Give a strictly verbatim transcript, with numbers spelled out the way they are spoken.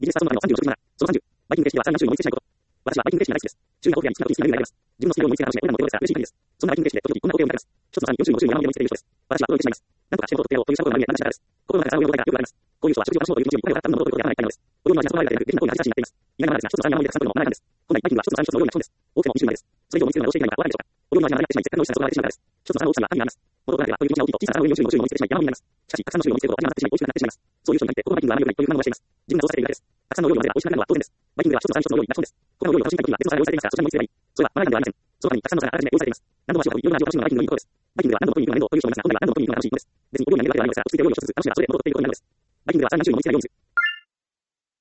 ビジネスパーソンの中のさんじゅうろくなな、そのさんじゅう、バイキングレシピはさんじゅうよん種類のモンスターに対します。私はバイキングレシピが大好きです。周囲がオペラに好きなことに好きな理由があります。自分のスキルを身につけた話で親なので、親ですが嬉しい限りです。そんなバイキングレシピで時々こんなオペを見られます。一つのさんによん種類の種類の山盛りを見つけている人です。私は驚いてしまいます。なんとかしてもとってやろうというしたことがあるので、なんだかです。心の中でさらを読むことがよくあります。こういう人は食事を楽しもうという気持ちに声を払ったものということでやらないたいのです。お料理の味がその場合が出なく、できな行為が恥ずかしいになっています。意外なものですが、一つのさん山盛りでたくさん取るのもまだなんです。本来バイキングは一つのさん一つの料理の基本です。多くてもに種類までです。それ以上見つけるのがどうしていけないのかお分かりでしょうか。お料理の味がなくなってしまい、せっかくの美味しさがその場でできてしまうからです。一つのさんの大きさが単にあります。元となればという気持ちが大きいと小さなさんの上によん種類の種類も見つけてしまい山盛りになります。しかし、たくさんの種類を見つけると味がなってしまい美味しくなってしまいます。そういう人に限ってこのバイキングは何よりという不満をしています。自分がそうされているだけです。たくさんの料理を混ぜが美味しくなるのは当然です。バイキングでは一つのさん一つの料理が基本です。他の料理を楽しみたい時には別の皿で用意されていますが、そちらに盛り付ければいい。それはマナーではありません。その他にたくさんの皿があらかじめ用意されています。何度も足を運び、いろんな味を楽しむのがバイキングのいいところです。バイキングでは何度も取りに行くのが面倒という人もいますが、本来は何度も取りに行くのが楽しいことです。別にお料理をやめるわけではないのですが、落ち着いてお料理を一つずつ楽しむのがそれで元ということになるのです。バイキングではさんに種類も見つけないようにする。